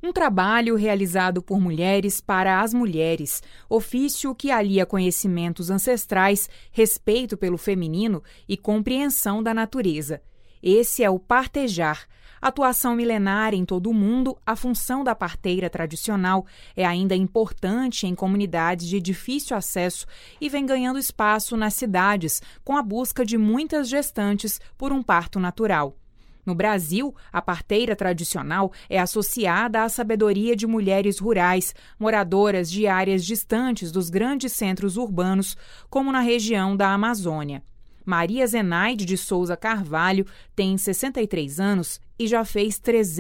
Um trabalho realizado por mulheres para as mulheres, ofício que alia conhecimentos ancestrais, respeito pelo feminino e compreensão da natureza. Esse é o partejar. Atuação milenar em todo o mundo, a função da parteira tradicional é ainda importante em comunidades de difícil acesso e vem ganhando espaço nas cidades, com a busca de muitas gestantes por um parto natural. No Brasil, a parteira tradicional é associada à sabedoria de mulheres rurais, moradoras de áreas distantes dos grandes centros urbanos, como na região da Amazônia. Maria Zenaide de Souza Carvalho tem 63 anos e já fez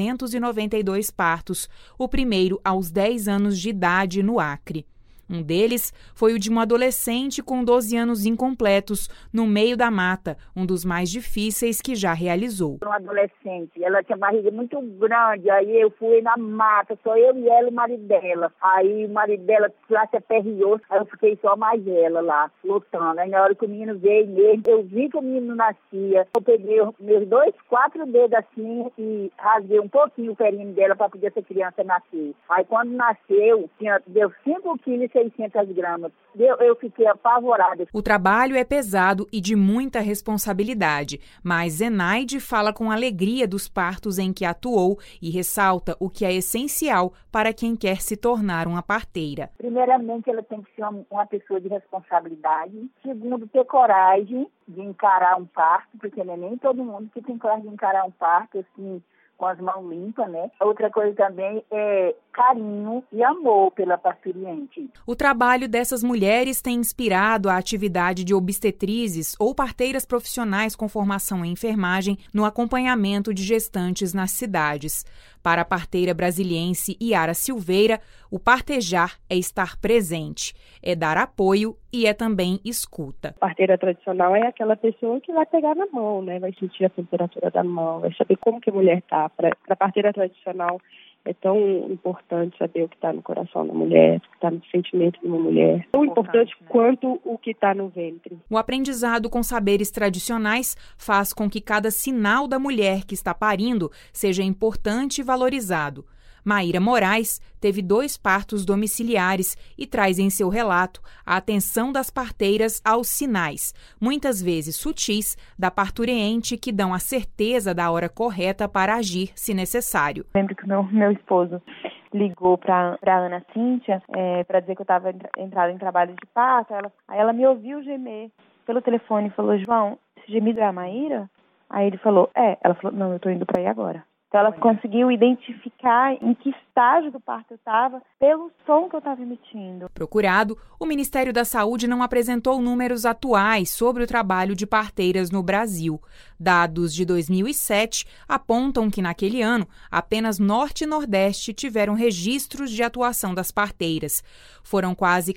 392 partos, o primeiro aos 10 anos de idade no Acre. Um deles foi o de uma adolescente com 12 anos incompletos, no meio da mata, um dos mais difíceis que já realizou. Uma adolescente, ela tinha barriga muito grande, aí eu fui na mata, só eu e ela e o marido dela. Aí o marido dela lá se aperreou, aí eu fiquei só mais ela lá, lutando. Aí na hora que o menino veio mesmo, eu vi que o menino nascia, eu peguei meus 4 dedos assim e rasguei um pouquinho o perinho dela para poder essa criança nascer. Aí quando nasceu, deu 5 quilos 600 gramas. Eu fiquei apavorada. O trabalho é pesado e de muita responsabilidade, mas Zenaide fala com alegria dos partos em que atuou e ressalta o que é essencial para quem quer se tornar uma parteira. Primeiramente, ela tem que ser uma pessoa de responsabilidade. Segundo, ter coragem de encarar um parto, porque não é nem todo mundo que tem coragem de encarar um parto assim, com as mãos limpas, né? Outra coisa também é carinho e amor pela parturiente. O trabalho dessas mulheres tem inspirado a atividade de obstetrizes ou parteiras profissionais com formação em enfermagem no acompanhamento de gestantes nas cidades. Para a parteira brasiliense Yara Silveira, o partejar é estar presente, é dar apoio e é também escuta. A parteira tradicional é aquela pessoa que vai pegar na mão, né? Vai sentir a temperatura da mão, vai saber como que a mulher está. Para a parteira tradicional é tão importante saber o que está no coração da mulher, o que está no sentimento de uma mulher. Tão importante quanto o que está no ventre. O aprendizado com saberes tradicionais faz com que cada sinal da mulher que está parindo seja importante e valorizado. Maíra Moraes teve 2 partos domiciliares e traz em seu relato a atenção das parteiras aos sinais, muitas vezes sutis, da parturiente que dão a certeza da hora correta para agir, se necessário. Lembro que meu esposo ligou para Ana Cíntia para dizer que eu estava entrada em trabalho de parto. Aí ela me ouviu gemer pelo telefone e falou: João, esse gemido é a Maíra? Aí ele falou: é. Ela falou: não, eu estou indo para aí agora. Então ela conseguiu identificar em que estágio do parto eu estava pelo som que eu estava emitindo. Procurado, o Ministério da Saúde não apresentou números atuais sobre o trabalho de parteiras no Brasil. Dados de 2007 apontam que naquele ano apenas Norte e Nordeste tiveram registros de atuação das parteiras. Foram quase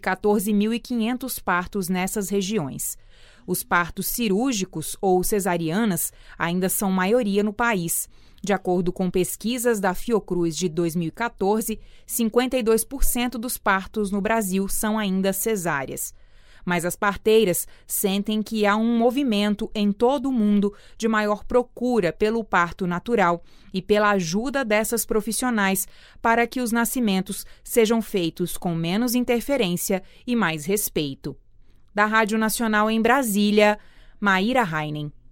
14.500 partos nessas regiões. Os partos cirúrgicos ou cesarianas ainda são maioria no país. De acordo com pesquisas da Fiocruz de 2014, 52% dos partos no Brasil são ainda cesáreas. Mas as parteiras sentem que há um movimento em todo o mundo de maior procura pelo parto natural e pela ajuda dessas profissionais para que os nascimentos sejam feitos com menos interferência e mais respeito. Da Rádio Nacional em Brasília, Maíra Heinen.